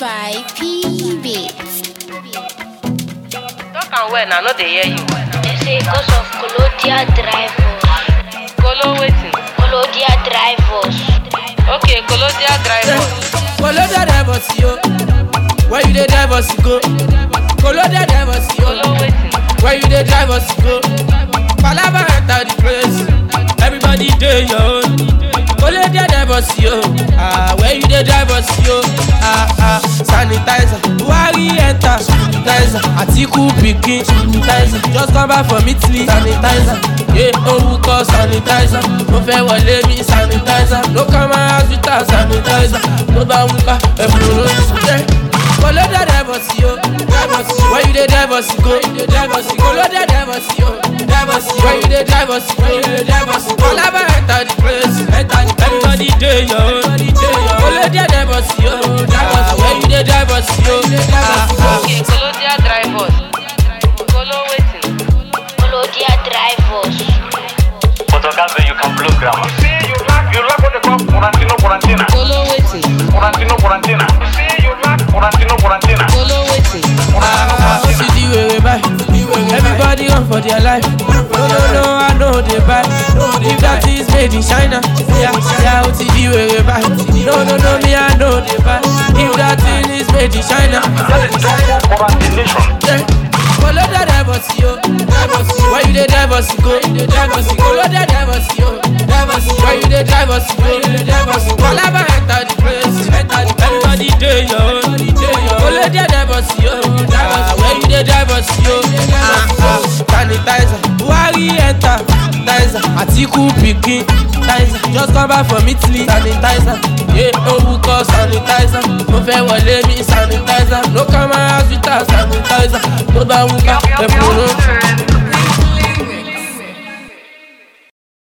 VIP Beats. Talk and well, I know they hear you. They say because of Colodia drivers. Colo waiting. Colodia drivers. Okay, Colodia drivers. Colodia drivers, yo. Where you the drivers go? Colodia drivers, yo. Colo waiting. Where you the drivers go? Palava enter the place. Everybody do your own. Colodia drivers, yo. Where you the drivers, yo? Sanitizer. Buhari enter. Sanitizer. Atiku pikin. Sanitizer. Just come back from Italy. Sanitizer. Yeah, orúkọ sanitizer. Mo fẹ́ wọlé mi sanitizer. No come out without sanitizer. Tó bá ń ká ẹ̀fọ́ ló ń sùn. Colodia drivers, yo. Where you the drivers go? Colodia drivers, yo. Where you the drivers go? Palava enter the place. Everybody do your own. Colodia drivers, yo. Where you the drivers, yo? Okay, Colodia drivers. Colo waiting. Colodia drivers. Photography, you can blow grammar. See, you lack what they call Quarantino. Colo waiting. Quarantino. See, you lack Quarantino. Colo waiting. See the way we buy. Everybody run for their life. No, I know they buy. If that is made in China, yeah, see the way we buy. No, me, I know they buy. If that thing is made in China, Quarantination. Colodia drivers, yo. Where you the drivers go? Colodia drivers, yo. Where you the drivers go? Palava enter the place. Everybody do your own. Colodia drivers, yo. Where you the drivers, yo? Sanitizer. Buhari enter. Sanitizer. Atiku pikin. Sanitizer. Just come back from Italy. Sanitizer. Yeah, orúkọ sanitizer. Mo fẹ́ wọlé mi sanitizer. No come out without sanitizer. Tó bá ń ká ẹ̀fọ́ ló ń sùn.